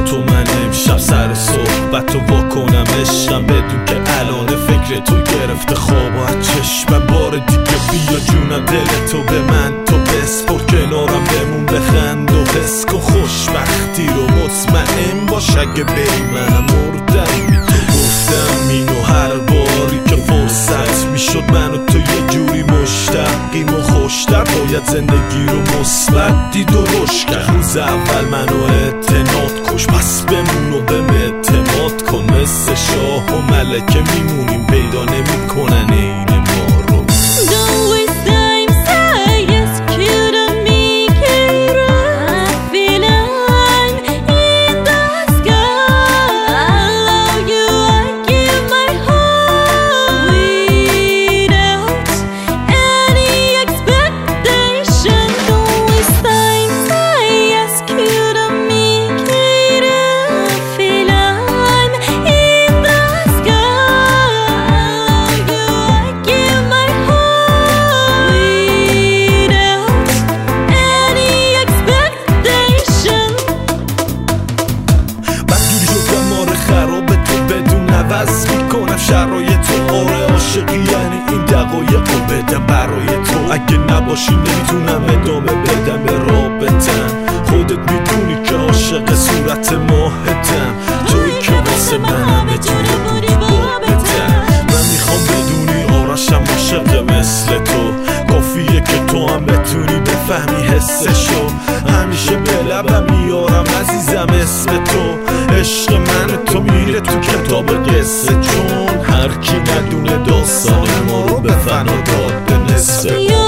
تو من امشب سر صحبت رو واکنم عشقم بدون که الان فکر تو گرفته خواب و از چشمم بار دیگه بیا جونم دل تو به من تو بسپر کنارم بمون بخند و حس کن خوشبختی رو مطمئن باش اگه بری منم مردم بی تو گفتم اینو هر باری که فرصت میشد من و تو یه جوری مشتقیم و خوشتر باید زندگی رو مثبت دید و رشد کرد روز اول منو اعتماد کش پس بمون و بهم اعتماد کن مثل شاه و ملکه میمونیم پیدا نمیکنن این ما رو عوض میکنم شرایط تو آره عاشقی یعنی این دقایق رو بدم برای تو اگه نباشی نمیتونم ادامه بدم به رابطم خودت میدونی که عاشق صورت ماهتم توی که واسه منم اتونه بود بابتم من میخوام بدونی آرشم عاشق مثل تو کافیه که تو هم بتونی بفهمی حسشو همیشه به لبم میارم عزیزم اسم تو عشق من تو میره تو کتاب قصه چون هر کی ندونه داستان ما رو به فنا داد به نصف